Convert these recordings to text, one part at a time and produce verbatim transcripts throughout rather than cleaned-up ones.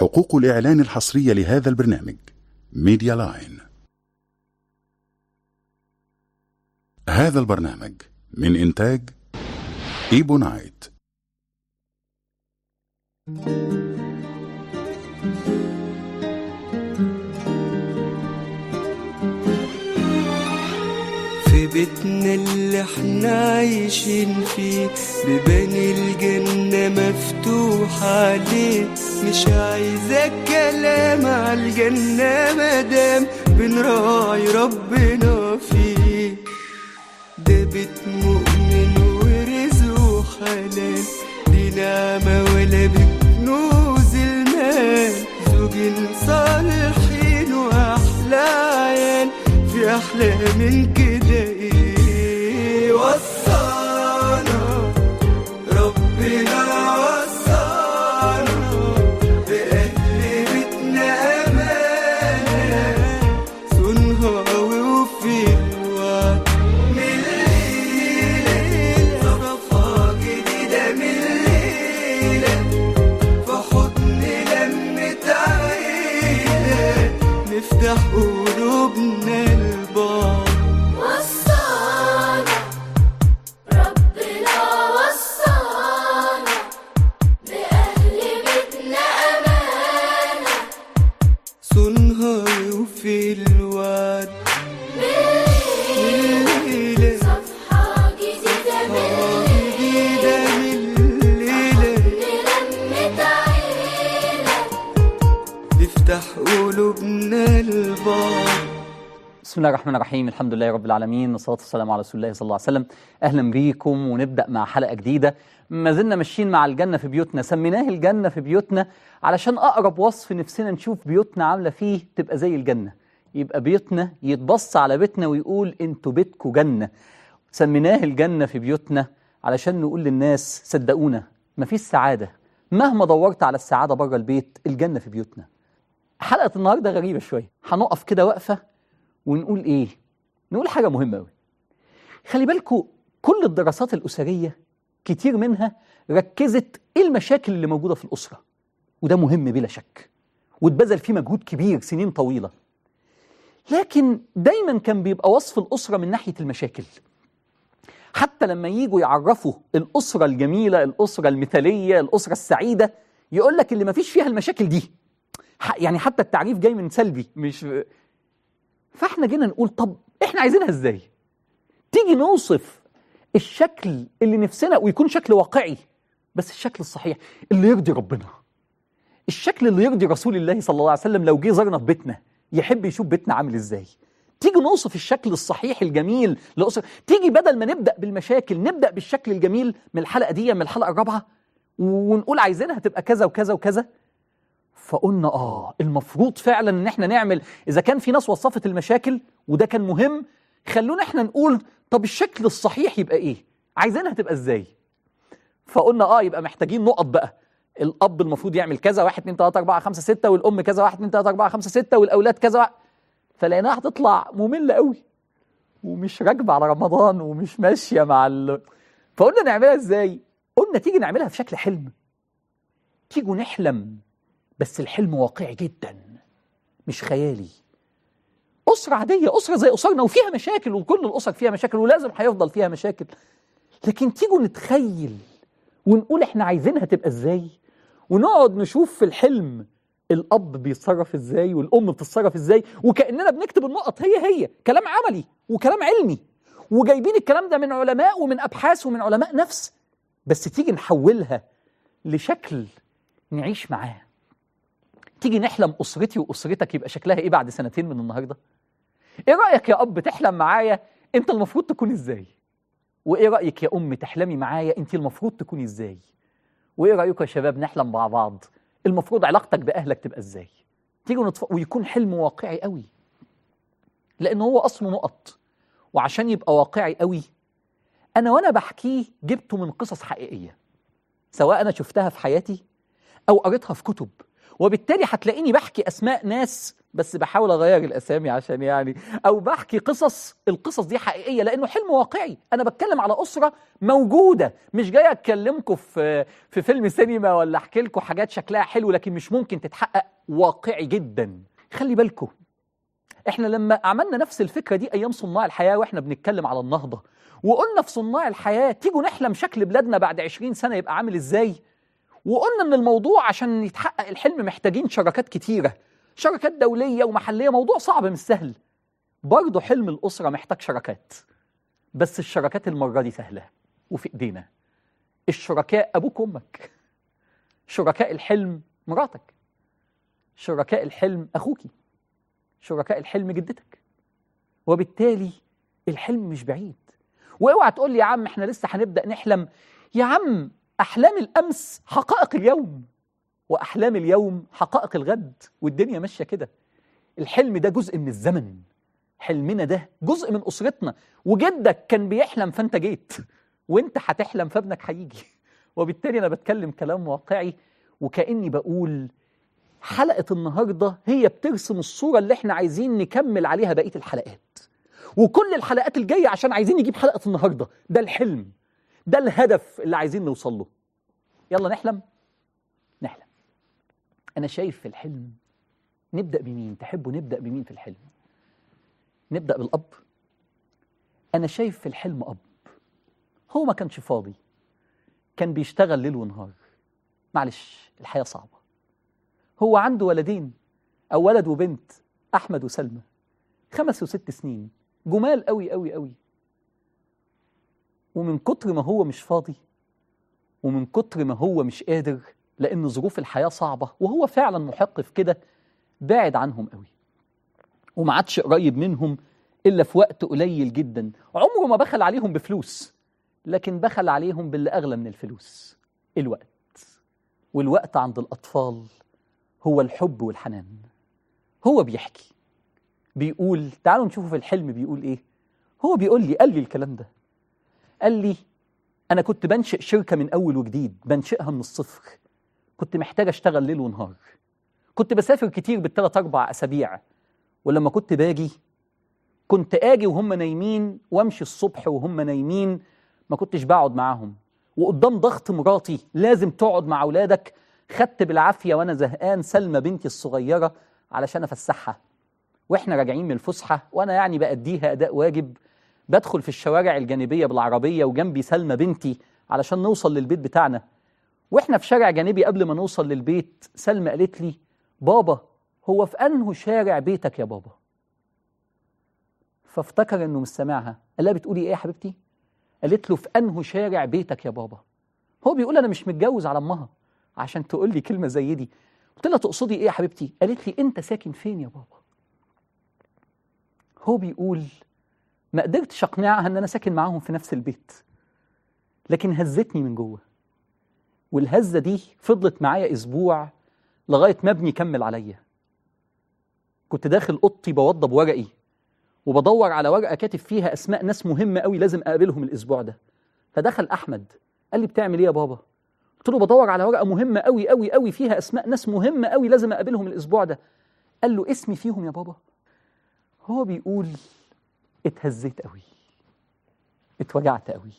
حقوق الإعلان الحصرية لهذا البرنامج ميديا لاين. هذا البرنامج من إنتاج إيبونايت. في بيتنا اللي احنا عايشين فيه بيبان الجنة مفتوحة عليه، مش عايزة كلام عالجنة مادام بنراعي ربنا فيه. ده بيت مؤمن ورزقه حلال، دي نعمة ولا بكنوز المال، زوجين صالحين وأحلى عيال، في أحلى من كده إيه؟ وصانا ربنا وصانا بأهل بيتنا أمانة، صنها وفي الوعد من الليلة، صفحة جديدة من الليلة، في حضن لمة عيلة، نفتح قلوبنا لبعض. وصانا ربنا وصانا بأهل بيتنا أمانة، صنها وفي الوعد بالليل صفحة جديدة من الليلة، لمة عيلة، نفتح قلوبنا لبعض. بسم الله الرحمن الرحيم، الحمد لله رب العالمين، والصلاة والسلام على رسول الله صلى الله عليه وسلم. أهلا بيكم، ونبدأ مع حلقة جديدة. ما زلنا ماشيين مع الجنة في بيوتنا، سميناه الجنة في بيوتنا علشان أقرب وصف نفسنا نشوف بيوتنا عاملة فيه تبقى زي الجنة، يبقى بيوتنا يتبص على بيتنا ويقول انتوا بيتكوا جنة. سميناه الجنة في بيوتنا علشان نقول للناس صدقونا مفيش سعادة مهما دورت على السعادة بره البيت، الجنة في بيوتنا. حلقة النهاردة غريبة شوية، هنقف كده وقفة ونقول ايه؟ نقول حاجة مهمة قوي. خلي بالكوا كل الدراسات الأسرية كتير منها ركزت ايه المشاكل اللي موجودة في الأسرة، وده مهم بلا شك، واتبذل فيه مجهود كبير سنين طويلة. لكن دايما كان بيبقى وصف الأسرة من ناحية المشاكل. حتى لما ييجوا يعرفوا الأسرة الجميلة، الأسرة المثالية، الأسرة السعيدة، يقول لك اللي ما فيش فيها المشاكل دي. يعني حتى التعريف جاي من سلبي، مش فاحنا جينا نقول طب احنا عايزينها ازاي؟ تيجي نوصف الشكل اللي نفسنا ويكون شكل واقعي، بس الشكل الصحيح اللي يرضي ربنا، الشكل اللي يرضي رسول الله صلى الله عليه وسلم. لو جه زارنا في بيتنا يحب يشوف بيتنا عامل ازاي. تيجي نوصف الشكل الصحيح الجميل لأسرة. تيجي بدل ما نبدأ بالمشاكل نبدأ بالشكل الجميل من الحلقة دي، من الحلقة الرابعة، ونقول عايزينها تبقى كذا وكذا وكذا. فقلنا آه المفروض فعلا إن احنا نعمل، إذا كان في ناس وصفت المشاكل وده كان مهم، خلونا احنا نقول طب الشكل الصحيح يبقى إيه؟ عايزينها تبقى إزاي؟ فقلنا آه يبقى محتاجين نقط بقى. الأب المفروض يعمل كذا، واحد اتنين تلاتة أربعة خمسة ستة، والأم كذا، واحد اتنين تلاتة أربعة خمسة ستة، والأولاد كذا. فلقيناها هتطلع مملة قوي ومش راكبة على رمضان ومش ماشية مع ال... فقلنا نعملها إزاي؟ قلنا تيجي نعملها في شكل حلم. تيجوا نحلم، بس الحلم واقعي جدا مش خيالي. أسرة عادية، أسرة زي أسرنا وفيها مشاكل، وكل الأسر فيها مشاكل ولازم هيفضل فيها مشاكل، لكن تيجوا نتخيل ونقول احنا عايزينها تبقى ازاي، ونقعد نشوف في الحلم الأب بيتصرف ازاي والأم بتتصرف ازاي، وكأننا بنكتب النقط هي هي، كلام عملي وكلام علمي، وجايبين الكلام ده من علماء ومن أبحاث ومن علماء نفس، بس تيجي نحولها لشكل نعيش معاه. تيجي نحلم أسرتي وأسرتك يبقى شكلها إيه بعد سنتين من النهاردة؟ إيه رأيك يا أب تحلم معايا أنت المفروض تكون إزاي؟ وإيه رأيك يا أم تحلمي معايا أنت المفروض تكوني إزاي؟ وإيه رأيكم يا شباب نحلم مع بعض المفروض علاقتك بأهلك تبقى إزاي؟ تيجوا نتف... ويكون حلم واقعي قوي، لأنه هو أصله نقط. وعشان يبقى واقعي قوي، أنا وأنا بحكيه جبته من قصص حقيقية، سواء أنا شفتها في حياتي أو قريتها في كتب، وبالتالي هتلاقيني بحكي أسماء ناس بس بحاول أغير الأسامي عشان يعني، أو بحكي قصص، القصص دي حقيقية لأنه حلم واقعي. أنا بتكلم على أسرة موجودة، مش جاي أتكلمكم في في فيلم سينما ولا أحكي لكم حاجات شكلها حلو لكن مش ممكن تتحقق، واقعي جدا. خلي بالكم، إحنا لما عملنا نفس الفكرة دي أيام صناع الحياة وإحنا بنتكلم على النهضة، وقلنا في صناع الحياة تيجوا نحلم شكل بلادنا بعد عشرين سنة يبقى عامل إزاي، وقلنا ان الموضوع عشان يتحقق الحلم محتاجين شراكات كتيرة، شراكات دولية ومحلية، موضوع صعب مش سهل. برضه حلم الأسرة محتاج شراكات، بس الشراكات المرة دي سهلة وفي ايدينا. الشركاء أبوك وأمك، شركاء الحلم مراتك، شركاء الحلم أخوكي، شركاء الحلم جدتك. وبالتالي الحلم مش بعيد. واوعى تقول لي يا عم احنا لسه هنبدأ نحلم. يا عم أحلام الأمس حقائق اليوم، وأحلام اليوم حقائق الغد، والدنيا ماشية كده. الحلم ده جزء من الزمن، حلمنا ده جزء من أسرتنا، وجدك كان بيحلم فأنت جيت، وأنت هتحلم فابنك هيجي. وبالتالي أنا بتكلم كلام واقعي، وكأني بقول حلقة النهاردة هي بترسم الصورة اللي احنا عايزين نكمل عليها بقية الحلقات، وكل الحلقات الجاية عشان عايزين نجيب حلقة النهاردة. ده الحلم، ده الهدف اللي عايزين نوصل له. يلا نحلم نحلم. أنا شايف في الحلم نبدأ بمين؟ تحبوا نبدأ بمين في الحلم؟ نبدأ بالأب. أنا شايف في الحلم أب هو ما كانش فاضي، كان بيشتغل ليل ونهار. معلش الحياة صعبة. هو عنده ولدين، أو ولد وبنت، أحمد وسلمى، خمس وست سنين، جمال قوي قوي قوي. ومن كتر ما هو مش فاضي، ومن كتر ما هو مش قادر، لأن ظروف الحياة صعبة وهو فعلا محق في كده، بعد عنهم قوي وما عادش قريب منهم إلا في وقت قليل جدا. عمره ما بخل عليهم بفلوس، لكن بخل عليهم باللي أغلى من الفلوس، الوقت. والوقت عند الأطفال هو الحب والحنان. هو بيحكي، بيقول، تعالوا نشوفوا في الحلم بيقول إيه. هو بيقول لي، قال لي الكلام ده، قال لي أنا كنت بنشئ شركة من أول وجديد، بنشئها من الصفر. كنت محتاج أشتغل ليل ونهار، كنت بسافر كتير بالثلاث أربع أسابيع، ولما كنت باجي كنت آجي وهم نايمين، وامشي الصبح وهم نايمين، ما كنتش بقعد معاهم. وقدام ضغط مراتي لازم تقعد مع أولادك، خدت بالعافية وأنا زهقان سلمى بنتي الصغيرة علشان أفسحها. وإحنا راجعين من الفسحة وأنا يعني بأديها أداء واجب، بدخل في الشوارع الجانبية بالعربية وجنبي سلمى بنتي علشان نوصل للبيت بتاعنا. وإحنا في شارع جانبي قبل ما نوصل للبيت، سلمى قالت لي بابا هو في أنه شارع بيتك يا بابا؟ فافتكر إنه مش سامعها، قال لها بتقولي إيه يا حبيبتي؟ قالت له في أنه شارع بيتك يا بابا. هو بيقول أنا مش متجوز على أمها عشان تقول لي كلمة زي دي. قلت لها تقصدي إيه يا حبيبتي؟ قالت لي أنت ساكن فين يا بابا؟ هو بيقول ما قدرتش أقنعها إن أنا ساكن معاهم في نفس البيت، لكن هزتني من جوه. والهزة دي فضلت معايا أسبوع لغاية ما ابني كمل عليا. كنت داخل أوضتي بوضب ورقي وبدور على ورقة كاتب فيها أسماء ناس مهمة قوي لازم أقابلهم الأسبوع ده. فدخل أحمد قال لي بتعمل إيه يا بابا؟ قلت له بدور على ورقة مهمة قوي قوي قوي فيها أسماء ناس مهمة قوي لازم أقابلهم الأسبوع ده. قال له اسمي فيهم يا بابا؟ هو بيقول اتهزيت قوي، اتوجعت قوي،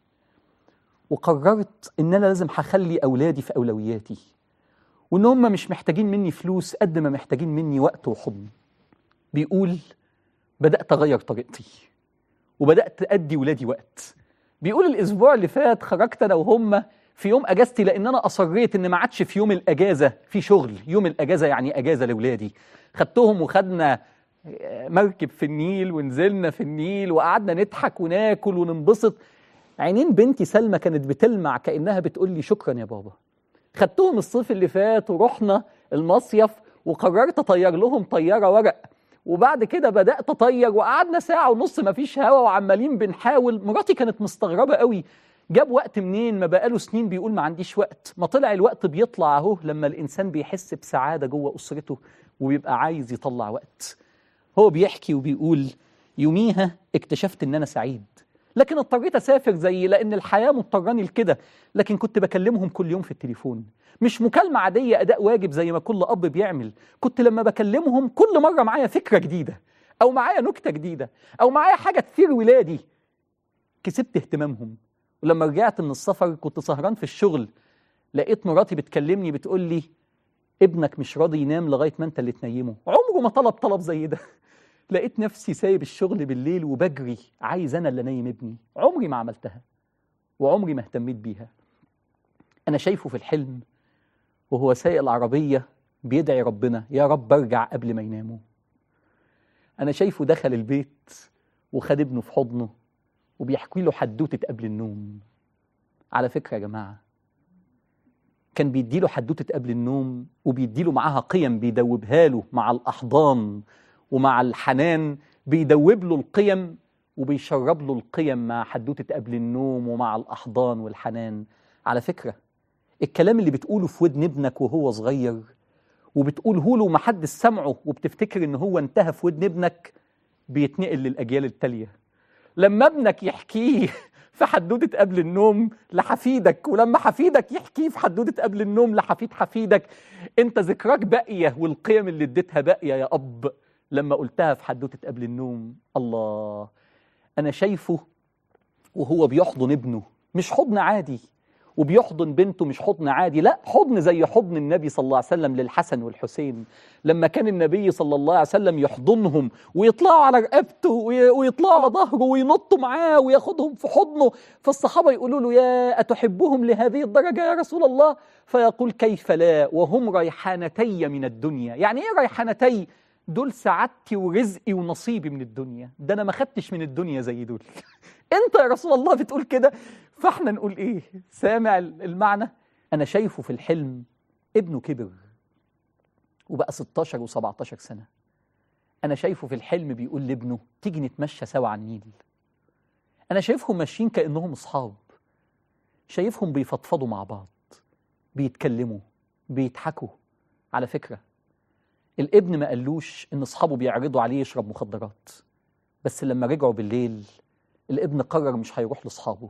وقررت إن أنا لازم هخلي أولادي في أولوياتي، وإن هم مش محتاجين مني فلوس قد ما محتاجين مني وقت وحضن. بيقول بدأت أغير طريقتي وبدأت أدي ولادي وقت. بيقول الأسبوع اللي فات خرجت أنا وهم في يوم أجازتي، لأن أنا أصريت إن ما عادش في يوم الأجازة في شغل، يوم الأجازة يعني أجازة لولادي. خدتهم وخدنا مركب في النيل ونزلنا في النيل وقعدنا نضحك وناكل وننبسط. عينين بنتي سلمى كانت بتلمع كأنها بتقول لي شكرا يا بابا. خدتهم الصيف اللي فات ورحنا المصيف وقررت أطير لهم طيارة ورق، وبعد كده بدأت أطير وقعدنا ساعة ونص مفيش هوا وعمالين بنحاول. مراتي كانت مستغربة قوي، جاب وقت منين؟ ما بقاله سنين بيقول ما عنديش وقت. ما طلع الوقت بيطلع اهو لما الإنسان بيحس بسعادة جوه أسرته وبيبقى عايز يطلع وقت. هو بيحكي وبيقول يوميها اكتشفت إن أنا سعيد لكن اضطريت اسافر زي لان الحياه مضطراني لكده، لكن كنت بكلمهم كل يوم في التليفون، مش مكالمه عاديه اداء واجب زي ما كل اب بيعمل. كنت لما بكلمهم كل مره معايا فكره جديده، او معايا نكته جديده، او معايا حاجه تثير ولادي، كسبت اهتمامهم. ولما رجعت من السفر كنت سهران في الشغل، لقيت مراتي بتكلمني بتقول لي ابنك مش راضي ينام لغايه ما انت اللي تنيمه. عمره ما طلب طلب زي ده. لقيت نفسي سايب الشغل بالليل وبجري عايز انا اللي انيم ابني. عمري ما عملتها وعمري ما اهتميت بيها. انا شايفه في الحلم وهو سايق العربيه بيدعي ربنا يا رب ارجع قبل ما يناموا. انا شايفه دخل البيت وخد ابنه في حضنه وبيحكي له حدوته قبل النوم. على فكره يا جماعه، كان بيديله حدوته قبل النوم وبيديله معاها قيم بيدوبها له مع الاحضان ومع الحنان، بيدوب له القيم وبيشرب له القيم مع حدوته قبل النوم ومع الاحضان والحنان. على فكره الكلام اللي بتقوله في ودن ابنك وهو صغير وبتقوله له ومحدش سمعه وبتفتكر ان هو انتهى في ودن ابنك، بيتنقل للاجيال التاليه. لما ابنك يحكيه في حدوته قبل النوم لحفيدك، ولما حفيدك يحكيه في حدوته قبل النوم لحفيد حفيدك، انت ذكراك باقيه والقيم اللي اديتها باقيه يا اب لما قلتها في حدوته قبل النوم. الله، انا شايفه وهو بيحضن ابنه، مش حضن عادي، وبيحضن بنته مش حضن عادي، لا حضن زي حضن النبي صلى الله عليه وسلم للحسن والحسين. لما كان النبي صلى الله عليه وسلم يحضنهم ويطلعوا على رقبته ويطلعوا على ظهره وينطوا معاه وياخدهم في حضنه، فالصحابة يقولوا له يا أتحبهم لهذه الدرجة يا رسول الله؟ فيقول كيف لا وهم ريحانتي من الدنيا. يعني ايه ريحانتي؟ دول سعادتي ورزقي ونصيبي من الدنيا، ده انا ما خدتش من الدنيا زي دول. انت يا رسول الله بتقول كده، فاحنا نقول ايه؟ سامع المعنى؟ انا شايفه في الحلم ابنه كبر وبقى ستاشر وسبعتاشر سنة. انا شايفه في الحلم بيقول لابنه تيجي نتمشى سوا على النيل. انا شايفهم ماشيين كأنهم اصحاب، شايفهم بيفضفضوا مع بعض، بيتكلموا، بيضحكوا. على فكرة الابن ما قالوش ان اصحابه بيعرضوا عليه يشرب مخدرات، بس لما رجعوا بالليل الابن قرر مش هيروح لاصحابه،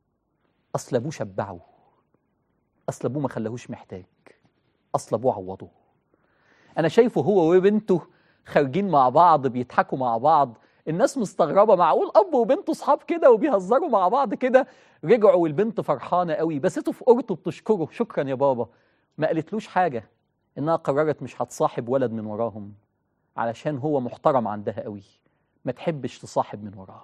اصل ابوه شبعه، اصل ابوه ما خلاهوش محتاج، اصل ابوه عوضه. انا شايفه هو وبنته خارجين مع بعض بيضحكوا مع بعض، الناس مستغربه، معقول اب وبنته اصحاب كده وبيهزروا مع بعض كده؟ رجعوا والبنت فرحانه قوي، بسته في قرطه بتشكره، شكرا يا بابا. ما قالتلوش حاجه، انها قررت مش هتصاحب ولد من وراهم علشان هو محترم عندها قوي، ما تحبش تصاحب من وراه.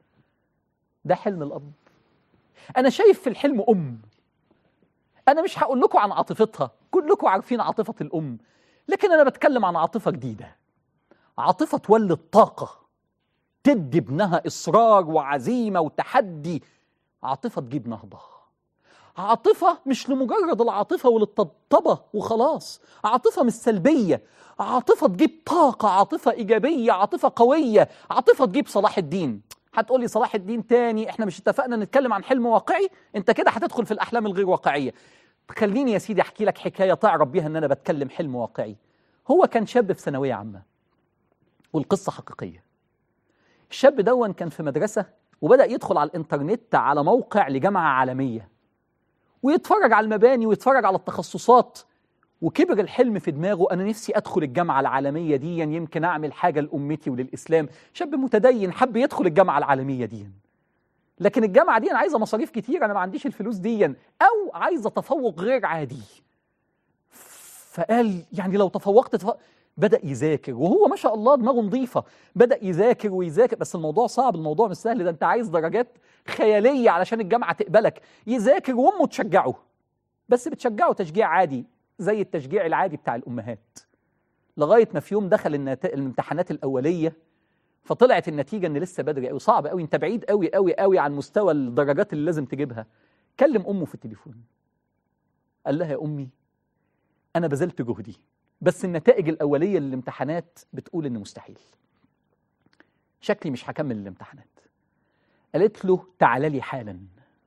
ده حلم الاب. انا شايف في الحلم ام، انا مش هقول لكم عن عاطفتها، كلكم عارفين عاطفه الام، لكن انا بتكلم عن عاطفه جديده، عاطفه تولد طاقه، تدي ابنها اصرار وعزيمه وتحدي، عاطفه تجيب نهضه، عاطفه مش لمجرد العاطفه وللطبطبه وخلاص، عاطفه مش سلبيه، عاطفه تجيب طاقه، عاطفه ايجابيه، عاطفه قويه، عاطفه تجيب صلاح الدين. هتقولي صلاح الدين تاني؟ احنا مش اتفقنا نتكلم عن حلم واقعي؟ انت كده هتدخل في الاحلام الغير واقعيه. خليني يا سيدي احكي لك حكايه تعرف بيها ان انا بتكلم حلم واقعي. هو كان شاب في ثانويه عامه والقصه حقيقيه. الشاب دون كان في مدرسه وبدا يدخل على الانترنت على موقع لجامعه عالميه ويتفرج على المباني ويتفرج على التخصصات، وكبر الحلم في دماغه، أنا نفسي أدخل الجامعة العالمية دي، يمكن أعمل حاجة لأمتي وللإسلام. شاب متدين حب يدخل الجامعة العالمية دي، لكن الجامعة دي أنا عايزة مصاريف كتير، أنا ما عنديش الفلوس دي، أو عايزة تفوق غير عادي. فقال يعني لو تفوقت تفوق. بدأ يذاكر وهو ما شاء الله دماغه نظيفة، بدأ يذاكر ويذاكر، بس الموضوع صعب، الموضوع مش سهل، ده أنت عايز درجات خيالية علشان الجامعة تقبلك. يذاكر وأمه تشجعه، بس بتشجعه تشجيع عادي زي التشجيع العادي بتاع الأمهات، لغاية ما في يوم دخل النت... الامتحانات الأولية، فطلعت النتيجة إن لسه بدري أوي، صعب أوي، أنت بعيد أوي أوي أوي عن مستوى الدرجات اللي لازم تجيبها. كلم أمه في التليفون، قال لها يا أمي أنا بذلت جهدي، بس النتائج الأولية للامتحانات بتقول إن مستحيل، شكلي مش هكمل الامتحانات. قالت له تعالى لي حالا.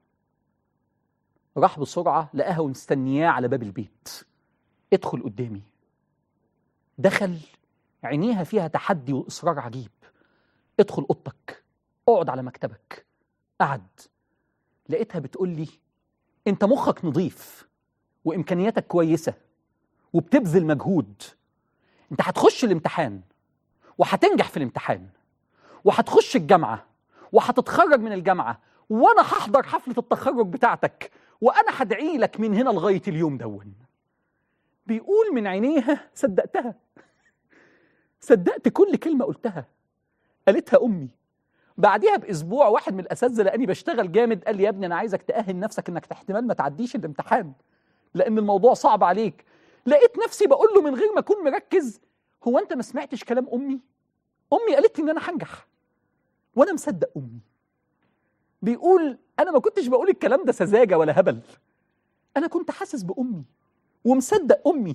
راح بسرعة لقاها مستنياه على باب البيت، ادخل قدامي. دخل، عينيها فيها تحدي وإصرار عجيب. ادخل أوضتك، اقعد على مكتبك، قعد لقيتها بتقول لي انت مخك نظيف وامكانياتك كويسه وبتبذل مجهود، انت هتخش الامتحان وهتنجح في الامتحان وهتخش الجامعه وهتتخرج من الجامعه، وانا هحضر حفله التخرج بتاعتك وانا هدعي لك من هنا لغايه اليوم دون. بيقول من عينيها صدقتها، صدقت كل كلمه قلتها قالتها امي. بعديها باسبوع واحد من الاساتذه لاني بشتغل جامد قال لي يا ابني انا عايزك تاهل نفسك انك احتمال ما تعديش الامتحان لان الموضوع صعب عليك. لقيت نفسي بقول له من غير ما اكون مركز هو انت ما سمعتش كلام امي؟ امي قالت لي ان انا هنجح وانا مصدق امي. بيقول انا ما كنتش بقول الكلام ده سذاجه ولا هبل، انا كنت حاسس بامي ومصدق امي.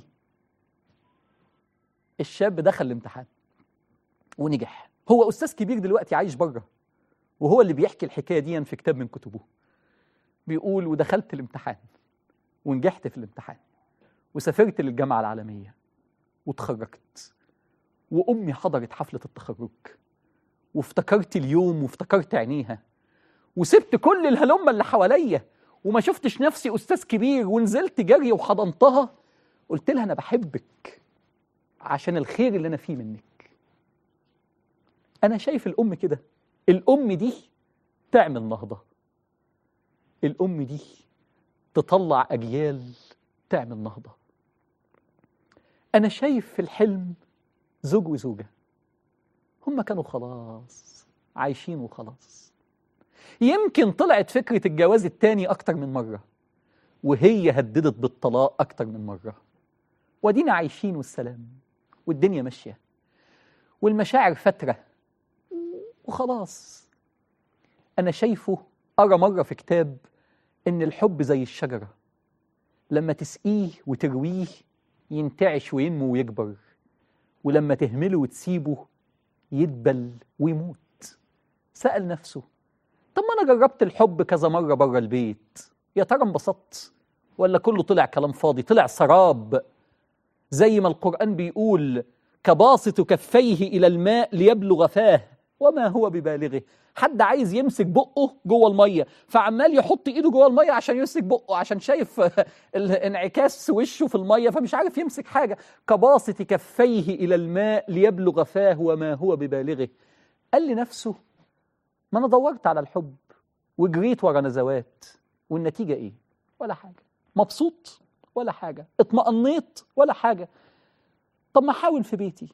الشاب دخل الامتحان ونجح، هو استاذ كبير دلوقتي عايش بره وهو اللي بيحكي الحكايه دي في كتاب من كتبه. بيقول ودخلت الامتحان ونجحت في الامتحان وسافرت للجامعه العالميه وتخرجت، وامي حضرت حفله التخرج وافتكرت اليوم وافتكرت عينيها، وسبت كل الهلمه اللي حواليا وما شفتش نفسي استاذ كبير ونزلت جري وحضنتها. قلت لها انا بحبك عشان الخير اللي انا فيه منك. انا شايف الام كده، الام دي تعمل نهضه، الام دي تطلع اجيال تعمل نهضه. انا شايف في الحلم زوج وزوجه هم كانوا خلاص عايشين وخلاص. يمكن طلعت فكره الجواز التاني اكتر من مره وهي هددت بالطلاق اكتر من مره، ودينا عايشين والسلام والدنيا ماشيه والمشاعر فتره وخلاص. أنا شايفه أرى مرة في كتاب إن الحب زي الشجرة، لما تسقيه وترويه ينتعش وينمو ويكبر، ولما تهمله وتسيبه يدبل ويموت. سأل نفسه طب ما أنا جربت الحب كذا مرة بره البيت، يا ترى انبسطت ولا كله طلع كلام فاضي، طلع سراب؟ زي ما القرآن بيقول كباسط كفيه إلى الماء ليبلغ فاه وما هو ببالغه. حد عايز يمسك بقه جوه الميه فعمال يحط ايده جوه الميه عشان يمسك بقه، عشان شايف انعكاس وشه في الميه فمش عارف يمسك حاجه. كباسط كفيه الى الماء ليبلغ فاه وما هو ببالغه. قال لنفسه ما انا دورت على الحب وجريت ورا نزوات والنتيجه ايه؟ ولا حاجه. مبسوط ولا حاجه، اطمأنيت ولا حاجه. طب ما احاول في بيتي.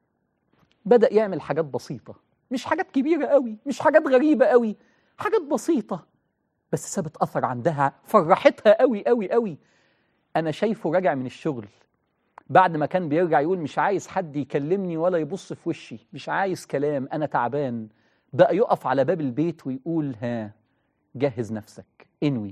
بدأ يعمل حاجات بسيطه، مش حاجات كبيرة قوي، مش حاجات غريبة قوي، حاجات بسيطة بس سابت أثر عندها فرحتها قوي قوي قوي. أنا شايفه راجع من الشغل بعد ما كان بيرجع يقول مش عايز حد يكلمني ولا يبص في وشي، مش عايز كلام، أنا تعبان. بقى يقف على باب البيت ويقول ها جهز نفسك، انوي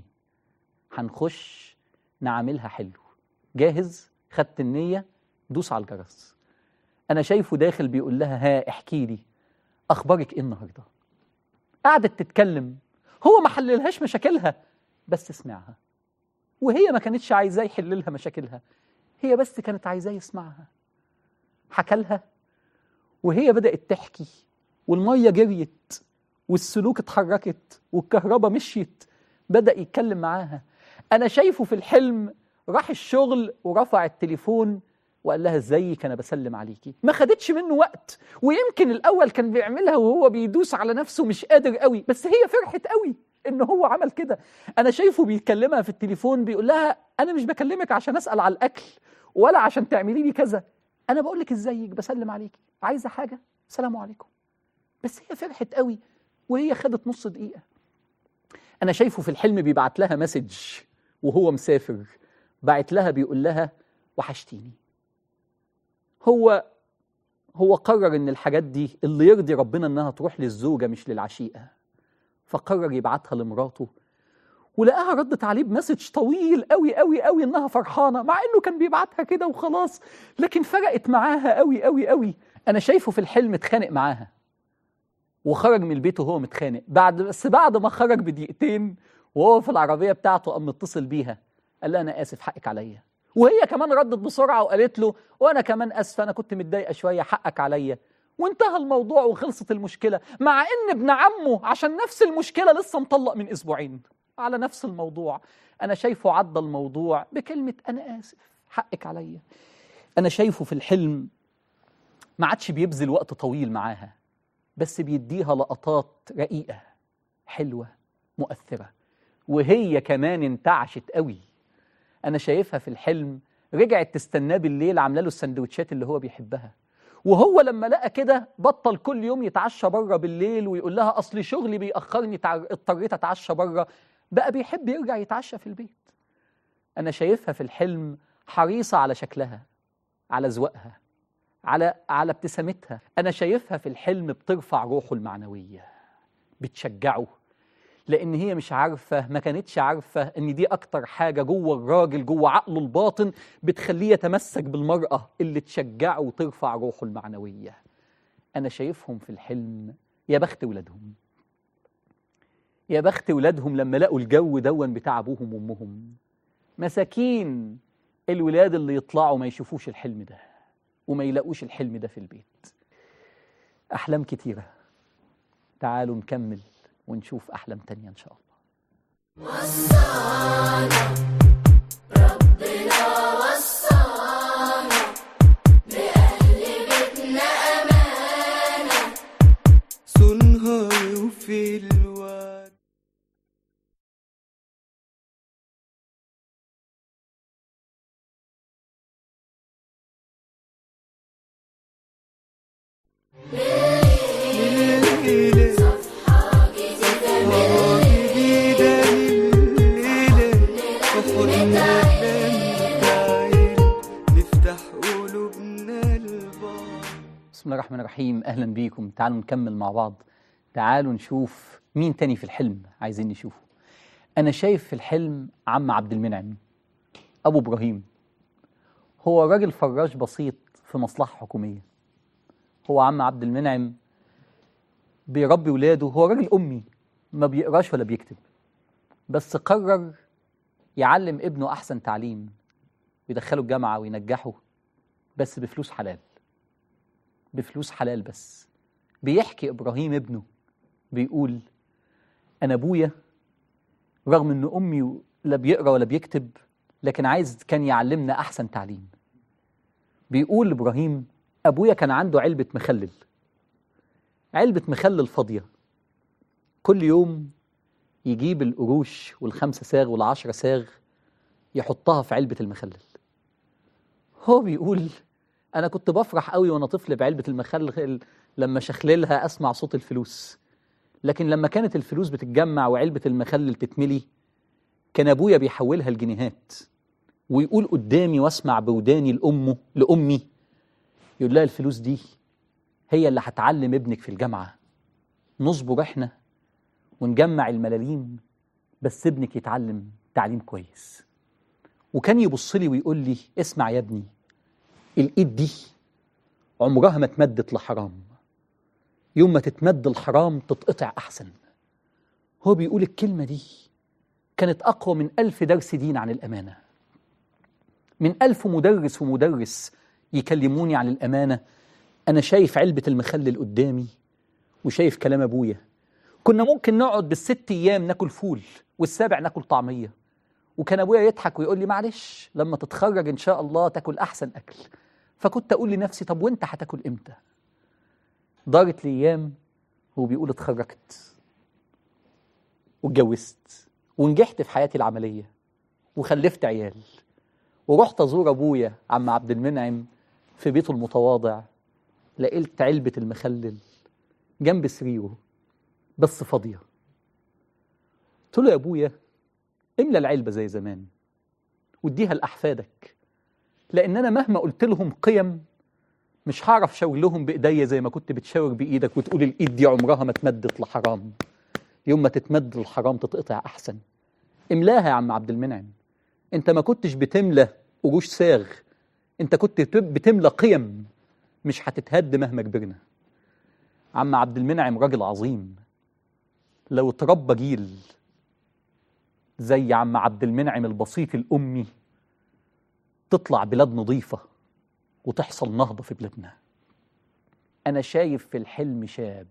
هنخش نعملها حلو، جاهز، خدت النية، دوس على الجرس. أنا شايفه داخل بيقول لها ها احكي لي أخبارك إيه النهاردة؟ قعدت تتكلم، هو ما حللهاش مشاكلها بس سمعها، وهي ما كانتش عايزاه يحللها مشاكلها، هي بس كانت عايزاه يسمعها. حكالها وهي بدأت تحكي والمية جريت والسلوك اتحركت والكهرباء مشيت، بدأ يتكلم معاها. أنا شايفه في الحلم راح الشغل ورفع التليفون وقال لها ازيك انا بسلم عليكي. ما خدتش منه وقت، ويمكن الاول كان بيعملها وهو بيدوس على نفسه مش قادر قوي، بس هي فرحت قوي ان هو عمل كده. انا شايفه بيتكلمها في التليفون بيقول لها انا مش بكلمك عشان اسال على الاكل ولا عشان تعملي لي كذا، انا بقول لك ازيك بسلم عليكي، عايزه حاجه سلام عليكم. بس هي فرحت قوي وهي خدت نص دقيقه. انا شايفه في الحلم بيبعت لها مسج وهو مسافر، بعت لها بيقول لها وحشتيني. هو هو قرر ان الحاجات دي اللي يرضي ربنا انها تروح للزوجه مش للعشيقه، فقرر يبعتها لمراته ولقاها ردت عليه بمسج طويل قوي قوي قوي انها فرحانه، مع انه كان بيبعتها كده وخلاص، لكن فرقت معاها قوي قوي قوي. انا شايفه في الحلم اتخانق معاها وخرج من البيت وهو متخانق، بعد بس بعد ما خرج بدقيقتين وهو في العربيه بتاعته قام متصل بيها قال لها انا اسف حقك عليا، وهي كمان ردت بسرعه وقالت له وانا كمان اسفه انا كنت متضايقه شويه حقك عليا، وانتهى الموضوع وخلصت المشكلة، مع ان ابن عمه عشان نفس المشكلة لسه مطلق من اسبوعين على نفس الموضوع. انا شايفه عدى الموضوع بكلمة انا اسف حقك عليا. انا شايفه في الحلم ما عادش بيبذل وقت طويل معاها، بس بيديها لقطات رقيقة حلوة مؤثرة، وهي كمان انتعشت قوي. انا شايفها في الحلم رجعت تستناه بالليل، عامله له السندوتشات اللي هو بيحبها، وهو لما لقى كده بطل كل يوم يتعشى بره بالليل ويقول لها اصل شغلي بيأخرني اضطريت اتعشى بره، بقى بيحب يرجع يتعشى في البيت. انا شايفها في الحلم حريصة على شكلها، على ذوقها، على على ابتسامتها. انا شايفها في الحلم بترفع روحه المعنوية، بتشجعه، لان هي مش عارفة، ما كانتش عارفة ان دي اكتر حاجة جوه الراجل، جوه عقله الباطن بتخليه يتمسك بالمرأة اللي تشجعه وترفع روحه المعنوية. انا شايفهم في الحلم يا بخت ولادهم، يا بخت ولادهم لما لقوا الجو دون بتاع ابوهم وامهم. مساكين الولاد اللي يطلعوا ما يشوفوش الحلم ده وما يلاقوش الحلم ده في البيت. احلام كتيرة، تعالوا نكمل ونشوف أحلام تانية إن شاء الله. وصانا ربنا وصانا لأهل بيتنا أمانة، صنها وفي الوعد. بالليل صفحة جديدة جديدة لليلة، وحضننا نتعيل نفتح قلوبنا لبعض. بسم الله الرحمن الرحيم. أهلا بيكم، تعالوا نكمل مع بعض. تعالوا نشوف مين تاني في الحلم عايزين نشوفه. أنا شايف في الحلم عم عبد المنعم أبو إبراهيم. هو راجل فراش بسيط في مصلحة حكومية. هو عم عبد المنعم بيربي ولاده، هو راجل أمي ما بيقراش ولا بيكتب، بس قرر يعلم ابنه أحسن تعليم ويدخله الجامعة وينجحه، بس بفلوس حلال، بفلوس حلال. بس بيحكي إبراهيم ابنه بيقول أنا أبويا رغم أن أمي لا بيقرأ ولا بيكتب لكن عايز كان يعلمنا أحسن تعليم. بيقول إبراهيم أبويا كان عنده علبة مخلل، علبة مخلل فاضية، كل يوم يجيب القروش والخمسة ساغ والعشرة ساغ يحطها في علبة المخلل. هو بيقول أنا كنت بفرح قوي وأنا طفل بعلبة المخلل، لما شخللها أسمع صوت الفلوس، لكن لما كانت الفلوس بتتجمع وعلبة المخلل تتملي كان أبويا بيحولها لجنيهات، ويقول قدامي واسمع بوداني لأمه لأمي يقول لها الفلوس دي هي اللي هتعلم ابنك في الجامعة، نصبر احنا ونجمع الملاليم بس ابنك يتعلم تعليم كويس. وكان يبص لي ويقول لي اسمع يا ابني، الايد دي عمرها ما اتمدت لحرام، يوم ما تتمد الحرام تتقطع احسن. هو بيقول الكلمة دي كانت اقوى من الف درس دين عن الامانة، من الف مدرس ومدرس يكلموني عن الامانة. انا شايف علبة المخلل قدامي وشايف كلام ابويا. كنا ممكن نقعد بالست ايام ناكل فول والسابع ناكل طعمية، وكان ابويا يضحك ويقول لي معلش لما تتخرج ان شاء الله تاكل احسن اكل. فكنت اقول لنفسي طب وانت هتاكل امتى؟ دارت لي ايام هو بيقول اتخرجت واتجوزت ونجحت في حياتي العملية وخلفت عيال، ورحت ازور ابويا عم عبد المنعم في بيته المتواضع، لقيت علبة المخلل جنب سريره بس فاضية. قلت له يا ابويا املى العلبة زي زمان واديها لأحفادك، لأن أنا مهما قلت لهم قيم مش هعرف شاور لهم بإيديا زي ما كنت بتشاور بإيدك وتقول الإيد دي عمرها ما اتمدت لحرام، يوم ما تتمد الحرام تتقطع أحسن. املاها يا عم عبد المنعم، أنت ما كنتش بتملى قروش ساغ، أنت كنت بتملى قيم مش هتتهد مهما كبرنا. عم عبد المنعم راجل عظيم، لو تربى جيل زي عم عبد المنعم البسيط الأمي تطلع بلاد نظيفة وتحصل نهضة في بلادنا. أنا شايف في الحلم شاب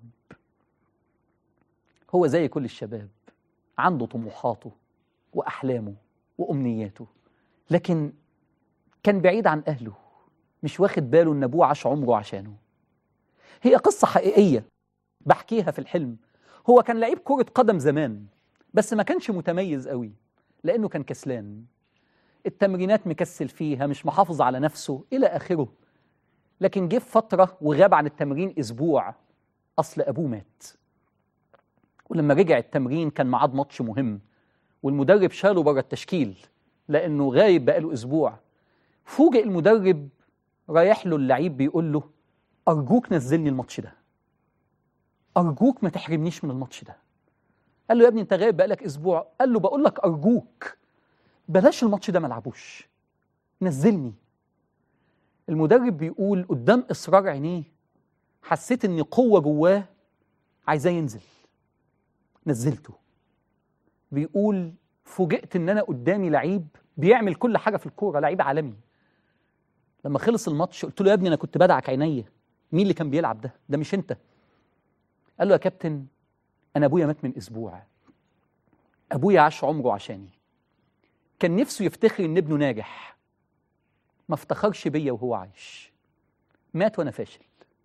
هو زي كل الشباب، عنده طموحاته وأحلامه وأمنياته، لكن كان بعيد عن أهله، مش واخد باله إن أبوه عاش عمره عشانه. هي قصة حقيقية بحكيها في الحلم. هو كان لعيب كرة قدم زمان، بس ما كانش متميز قوي لأنه كان كسلان، التمرينات مكسل فيها، مش محافظ على نفسه إلى آخره. لكن جه في فترة وغاب عن التمرين أسبوع، أصل أبوه مات. ولما رجع التمرين كان معاه ماتش مهم، والمدرب شاله بره التشكيل لأنه غايب بقاله أسبوع. فوجئ المدرب رايح له اللعيب بيقول له أرجوك نزلني الماتش ده، أرجوك ما تحرمنيش من الماتش ده. قال له يا ابني أنت غايب بقالك أسبوع. قال له بقول لك أرجوك بلاش الماتش ده، ما لعبوش، نزلني. المدرب بيقول قدام إصرار عينيه حسيت إن قوة جواه عايزاه ينزل، نزلته. بيقول فوجئت إن أنا قدامي لعيب بيعمل كل حاجة في الكورة، لعيب عالمي. لما خلص الماتش قلت له يا ابني أنا كنت بدعك عينيا، مين اللي كان بيلعب ده؟ ده مش أنت. قال له يا كابتن أنا أبويا مات من أسبوع، أبويا عاش عمره عشاني، كان نفسه يفتخر إن ابنه ناجح، ما افتخرش بيا وهو عايش، مات وأنا فاشل.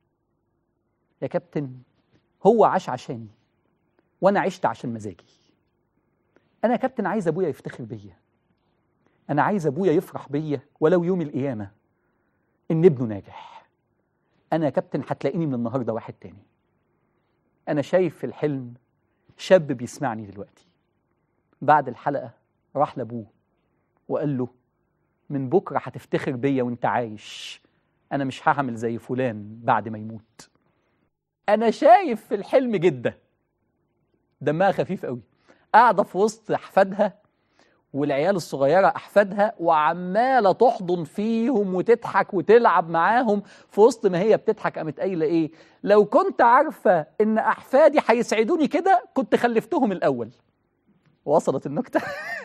يا كابتن هو عاش عشاني وأنا عشت عشان مزاجي. أنا يا كابتن عايز أبويا يفتخر بيا، أنا عايز أبويا يفرح بيا ولو يوم القيامة إن ابنه ناجح. أنا يا كابتن هتلاقيني من النهاردة واحد تاني. أنا شايف في الحلم شاب بيسمعني دلوقتي، بعد الحلقة راح لأبوه وقال له من بكرة هتفتخر بيا وانت عايش، أنا مش هعمل زي فلان بعد ما يموت. أنا شايف في الحلم جدة دمها خفيف قوي، قاعدة في وسط أحفادها والعيال الصغيرة أحفادها، وعمالة تحضن فيهم وتضحك وتلعب معاهم. في وسط ما هي بتضحك قامت قايلة إيه؟ لو كنت عارفة إن أحفادي هيسعدوني كده كنت خلفتهم الأول. وصلت النكتة؟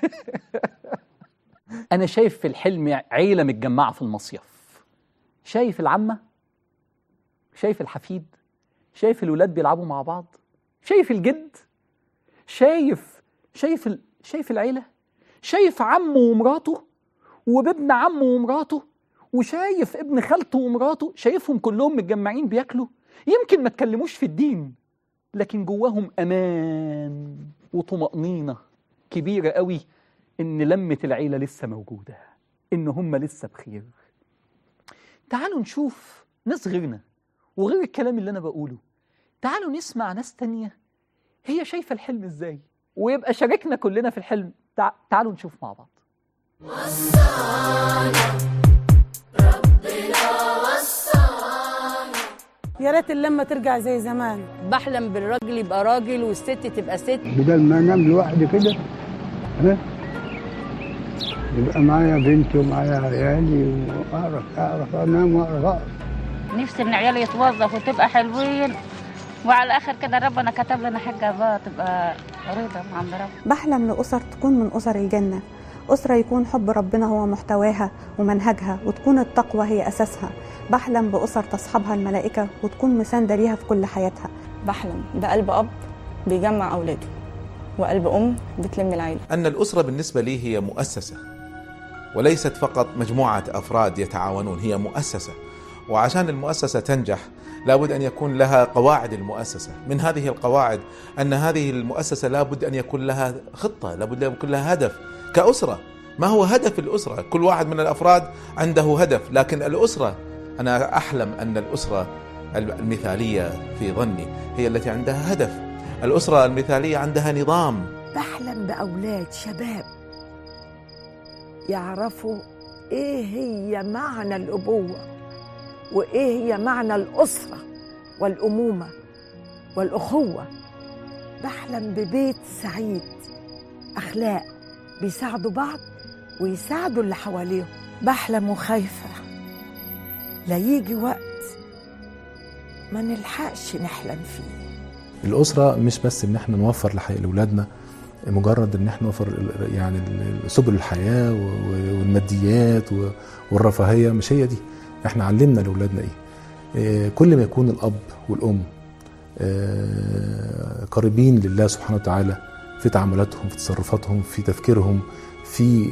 أنا شايف في الحلم عيلة متجمعة في المصيف، شايف العمة، شايف الحفيد، شايف الولاد بيلعبوا مع بعض، شايف الجد، شايف شايف ال... شايف العيلة، شايف عمه ومراته وبابن عمه ومراته، وشايف ابن خالته ومراته، شايفهم كلهم متجمعين بياكلوا. يمكن ما تكلموش في الدين لكن جواهم أمان وطمأنينة كبيرة قوي إن لمة العيلة لسه موجودة، إن هم لسه بخير. تعالوا نشوف ناس غيرنا وغير الكلام اللي أنا بقوله، تعالوا نسمع ناس تانية هي شايفة الحلم إزاي، ويبقى شاركنا كلنا في الحلم. تع... تعالوا نشوف مع بعض. وصانا ربنا وصانا. يا ريت اللمة ترجع زي زمان. بحلم بالراجل يبقى راجل والست تبقى ست، بدل ما انام لوحدي كده ها يبقى معايا بنتي ومعايا عيالي واعرف اعرف انام واعرف اقرا. نفسي ان عيالي يتوظفوا وتبقى حلوين، وعلى الاخر كده ربنا كتب لنا حاجه بقى تبقى رضا عند ربنا. بحلم لأسر تكون من أسر الجنة، أسرة يكون حب ربنا هو محتواها ومنهجها، وتكون التقوى هي أساسها. بحلم بأسر تصحبها الملائكة وتكون مساندة ليها في كل حياتها. بحلم بقلب أب بيجمع أولاده وقلب أم بتلم العيلة. أن الأسرة بالنسبة لي هي مؤسسة وليست فقط مجموعة أفراد يتعاونون، هي مؤسسة. وعشان المؤسسة تنجح لابد أن يكون لها قواعد المؤسسة. من هذه القواعد أن هذه المؤسسة لابد أن يكون لها خطة، لابد أن يكون لها هدف كأسرة. ما هو هدف الأسرة؟ كل واحد من الأفراد عنده هدف، لكن الأسرة أنا أحلم أن الأسرة المثالية في ظني هي التي عندها هدف. الأسرة المثالية عندها نظام. بحلم بأولاد شباب يعرفوا إيه هي معنى الأبوة وإيه هي معنى الأسرة والأمومة والأخوة. بحلم ببيت سعيد، أخلاق بيساعدوا بعض ويساعدوا اللي حواليهم. بحلم وخايفة لا يجي وقت ما نلحقش نحلم فيه. الأسرة مش بس إن احنا نوفر لأولادنا مجرد إن احنا نوفر يعني سبل الحياة والماديات والرفاهية، مش هي دي. احنا علمنا لأولادنا إيه؟ كل ما يكون الأب والأم قريبين لله سبحانه وتعالى في تعاملاتهم، في تصرفاتهم، في تفكيرهم، في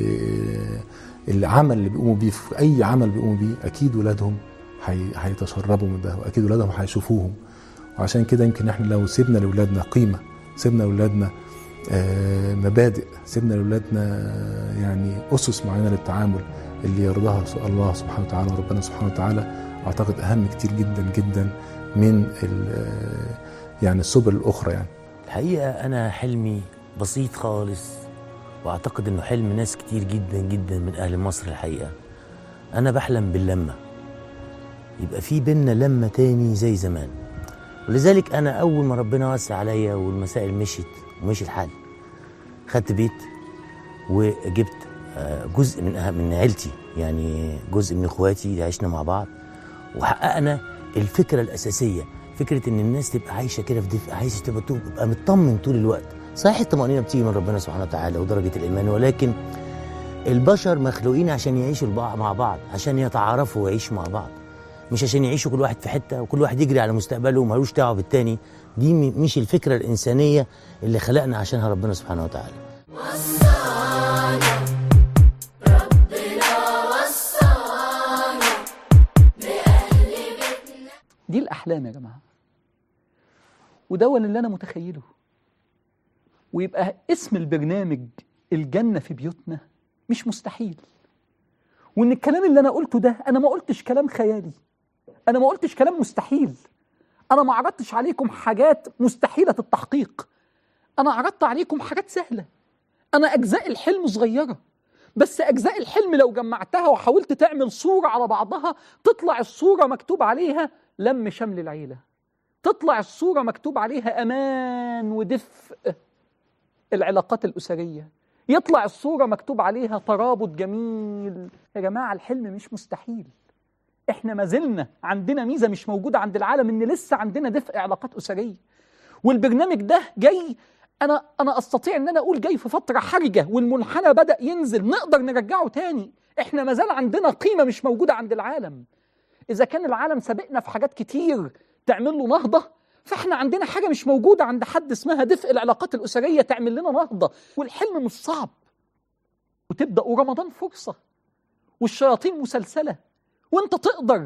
العمل اللي بيقوموا بيه، في أي عمل بيقوموا بيه، أكيد ولادهم هيتشربوا من ده، وأكيد ولادهم هيشوفوهم. وعشان كده يمكن احنا لو سيبنا لأولادنا قيمة، سيبنا لأولادنا مبادئ، سيبنا لأولادنا يعني أسس معينة للتعامل اللي يرضاها الله سبحانه وتعالى وربنا سبحانه وتعالى، أعتقد أهم كتير جدا جدا من يعني السبل الأخرى. يعني الحقيقة أنا حلمي بسيط خالص، وأعتقد أنه حلم ناس كتير جدا جدا من أهل مصر. الحقيقة أنا بحلم باللمة، يبقى في بينا لمة تاني زي زمان. ولذلك أنا أول ما ربنا وسع عليا والمسائل مشيت ومشي الحال، خدت بيت وجبت جزء من من عيلتي، يعني جزء من اخواتي عشنا مع بعض، وحققنا الفكرة الأساسية، فكرة إن الناس تبقى عايشة كده في دفء، عايشة تبقى تبقى مطمن طول الوقت. صحيح الطمأنينة بتيجي من ربنا سبحانه وتعالى ودرجة الإيمان، ولكن البشر مخلوقين عشان يعيشوا مع بعض، عشان يتعارفوا ويعيشوا مع بعض، مش عشان يعيشوا كل واحد في حتة وكل واحد يجري على مستقبله ومالوش دعوة بالتاني. دي مش الفكرة الإنسانية اللي خلقنا عشانها ربنا سبحانه وتعالى. وصانا ربنا وصانا بأهل بيتنا. دي الأحلام يا جماعة، وده اللي أنا متخيله. ويبقى اسم البرنامج الجنة في بيوتنا مش مستحيل، وإن الكلام اللي أنا قلته ده أنا ما قلتش كلام خيالي، أنا ما قلتش كلام مستحيل، أنا ما عرضتش عليكم حاجات مستحيلة التحقيق، أنا عرضت عليكم حاجات سهلة. أنا أجزاء الحلم صغيرة، بس أجزاء الحلم لو جمعتها وحاولت تعمل صورة على بعضها تطلع الصورة مكتوب عليها لم شمل العيلة، تطلع الصورة مكتوب عليها أمان ودفء العلاقات الأسرية، يطلع الصورة مكتوب عليها ترابط جميل. يا جماعة الحلم مش مستحيل، احنا ما زلنا عندنا ميزة مش موجودة عند العالم، ان لسه عندنا دفء علاقات أسرية. والبرنامج ده جاي، انا انا استطيع ان انا اقول جاي في فترة حرجة، والمنحنى بدأ ينزل، نقدر نرجعه تاني. احنا ما زال عندنا قيمة مش موجودة عند العالم. اذا كان العالم سابقنا في حاجات كتير تعمل له نهضة، فاحنا عندنا حاجة مش موجودة عند حد اسمها دفء العلاقات الأسرية تعمل لنا نهضة. والحلم مش صعب، وتبدأ رمضان فرصة، والشياطين مسلسلة، وانت تقدر.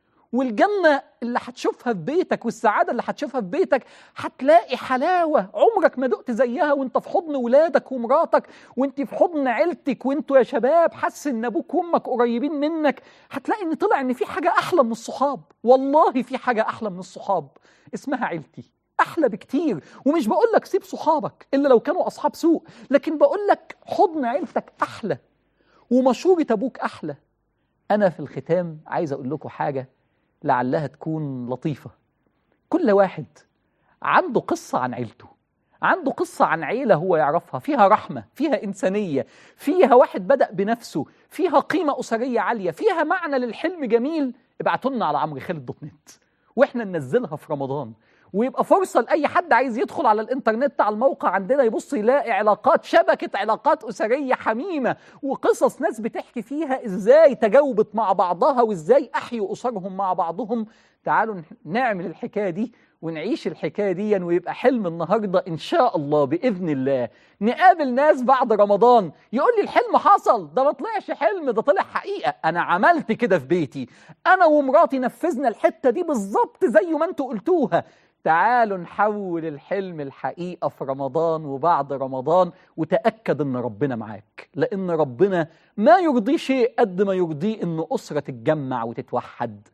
والجنة اللي هتشوفها في بيتك والسعادة اللي هتشوفها في بيتك هتلاقي حلاوة عمرك ما دقت زيها وانت في حضن ولادك ومراتك، وانت في حضن عيلتك، وانتوا يا شباب حاسس ان ابوك وامك قريبين منك. هتلاقي ان طلع ان في حاجة احلى من الصحاب، والله في حاجة احلى من الصحاب اسمها عيلتي، احلى بكتير. ومش بقول لك سيب صحابك الا لو كانوا اصحاب سوء، لكن بقول لك حضن عيلتك احلى، ومشورة ابوك احلى. انا في الختام عايز اقول لكم حاجة لعلها تكون لطيفة. كل واحد عنده قصة عن عيلته، عنده قصة عن عيلة هو يعرفها، فيها رحمة، فيها إنسانية، فيها واحد بدأ بنفسه، فيها قيمة أسرية عالية، فيها معنى للحلم جميل. ابعتوا لنا على عمرو خالد دوت نت واحنا ننزلها في رمضان، ويبقى فرصة لأي حد عايز يدخل على الإنترنت على الموقع عندنا يبص يلاقي علاقات، شبكة علاقات أسرية حميمة، وقصص ناس بتحكي فيها إزاي تجاوبت مع بعضها وإزاي أحيوا أسرهم مع بعضهم. تعالوا نعمل الحكاية دي ونعيش الحكاية دي، ويبقى حلم النهاردة إن شاء الله بإذن الله نقابل ناس بعد رمضان يقول لي الحلم حصل، ده ما طلعش حلم، ده طلع حقيقة. أنا عملت كده في بيتي، أنا ومراتي نفذنا الحتة دي بالظبط زي ما أنتوا قلتوها. تعالوا نحول الحلم الحقيقة في رمضان وبعد رمضان، وتأكد إن ربنا معاك، لأن ربنا ما يرضي شيء قد ما يرضيه إن أسرة تتجمع وتتوحد.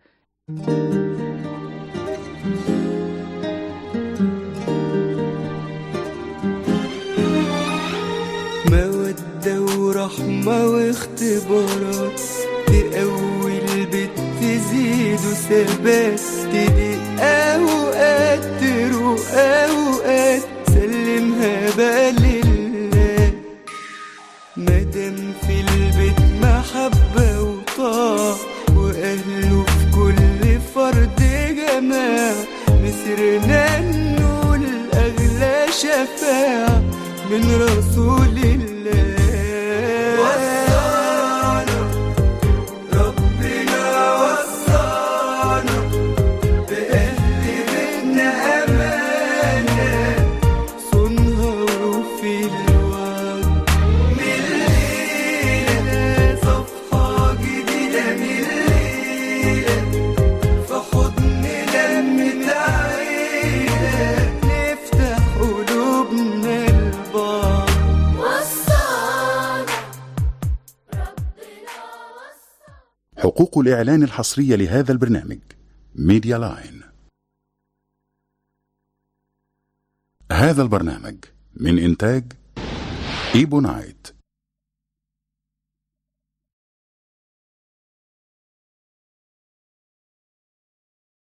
مودة ورحمة واختبارات، تقوي البيت تزيد وثبات، تضيق أوقات تروق أوقات، سلمها بقى لله. مادام في البيت محبة وطاعة، وأهله في كل فرد جماعة، مسرنا نقول أغلى شفاعة من رسول الله. وصانا ربنا وصانا حقوق الإعلان الحصرية لهذا البرنامج ميديا لاين. هذا البرنامج من إنتاج إيبو نايت.